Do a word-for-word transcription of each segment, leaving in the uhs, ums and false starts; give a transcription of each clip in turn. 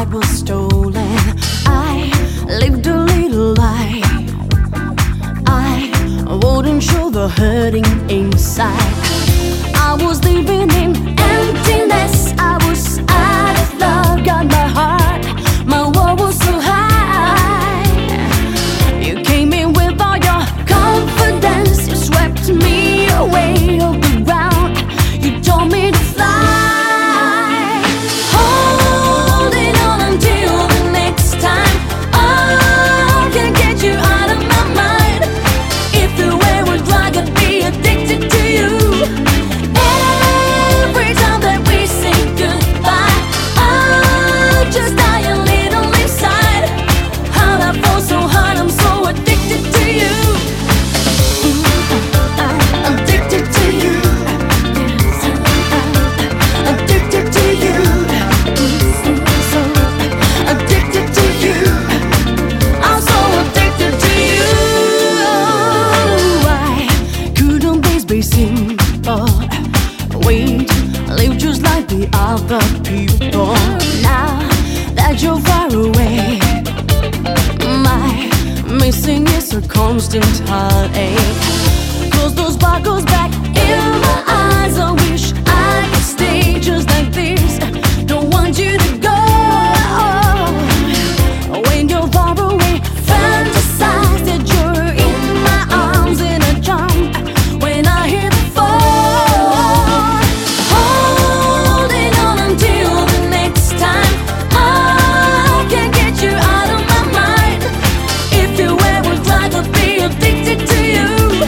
heart was stolen. I lived a little lie. I wouldn't show the hurting inside. I was living in emptiness. I was out of love. Got my heart, my wall was so high. You came in with all your confidence. You swept me away off the ground. You told me to fly. Holding on until the next time. I can get you out of my mind. If you were a drug, I'd be addicted to you. Every time that we say goodbye, I just die a little inside. How'd I fall so hard? I'm so addicted to you. Addicted to you. Addicted to you. So addicted to you. I'm so addicted to you. I couldn't be simple. Wait, live just like the other people. Now that you're far away, my missing is a constant heartache. Close those sparkles back in my eyes. I wish I could stay just like this. Don't want you to go. When you're far away, fantasize that you're in my arms in a jump. When I hear the phone, holding on until the next time. I can get you out of my mind. If you ever try to be addicted to you.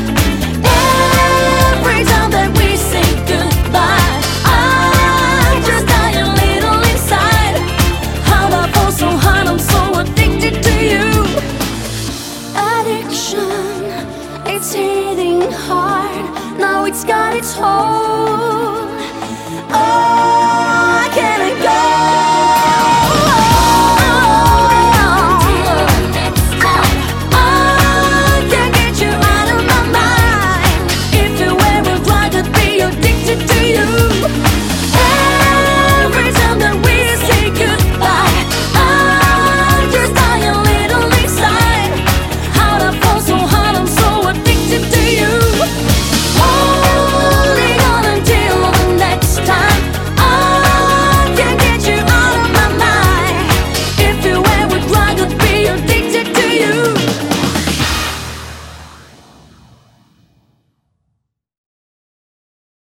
Every time that we say goodbye, I just die a little inside. How'd I fall so hard? I'm so addicted to you. Addiction, it's hitting hard. Now it's got its hold. Oh,